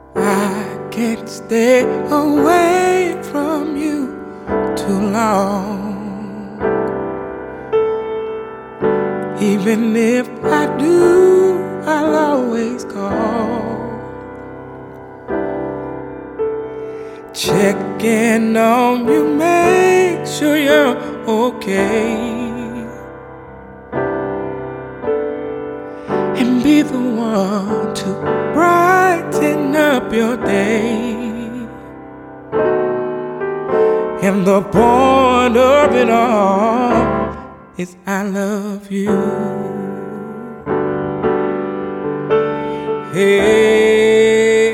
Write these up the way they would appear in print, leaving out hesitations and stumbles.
I can't stay away from you too long. Even if I do, I'll always call. Check in on you, make sure you're okay, and be the one to brighten up your day. And the point of it all is I love you. Hey,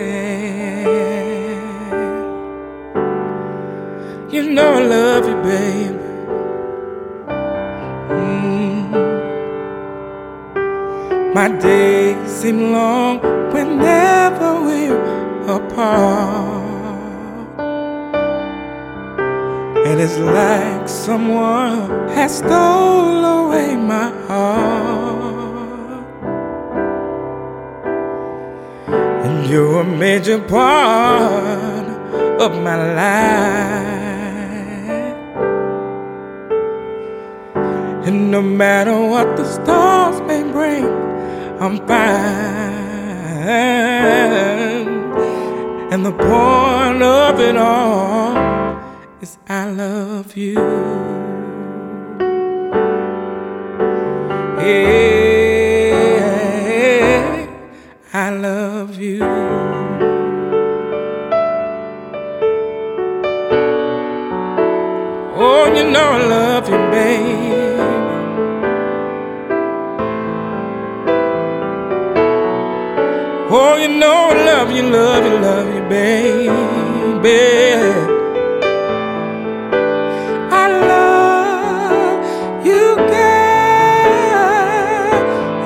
you know I love you, baby. My days seem long whenever we're apart, and it's like someone has stolen away my heart. And you're a major part of my life, and no matter what the stars may bring, I'm fine. And the point of it all is I love you. Yeah, I love you. Oh, you know I love you, babe. Oh, you know I love you, love you, love you, baby. I love you, girl.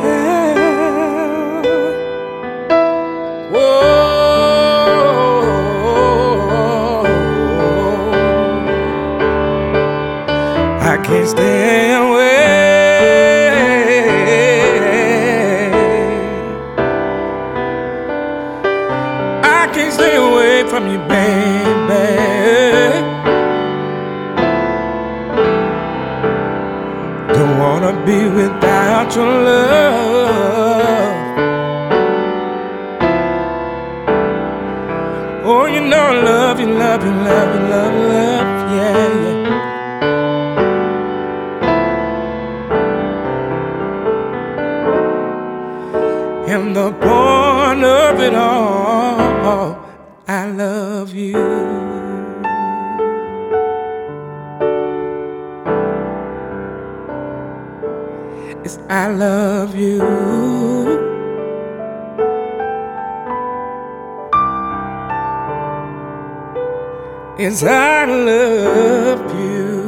Whoa, I can't stay away. I can't stay away from you, baby. Don't wanna be without your love. Oh, you know I love you, love you, love you, love you, love you, yeah, yeah. And the point of it all, I love you. It's I love you. It's I love you.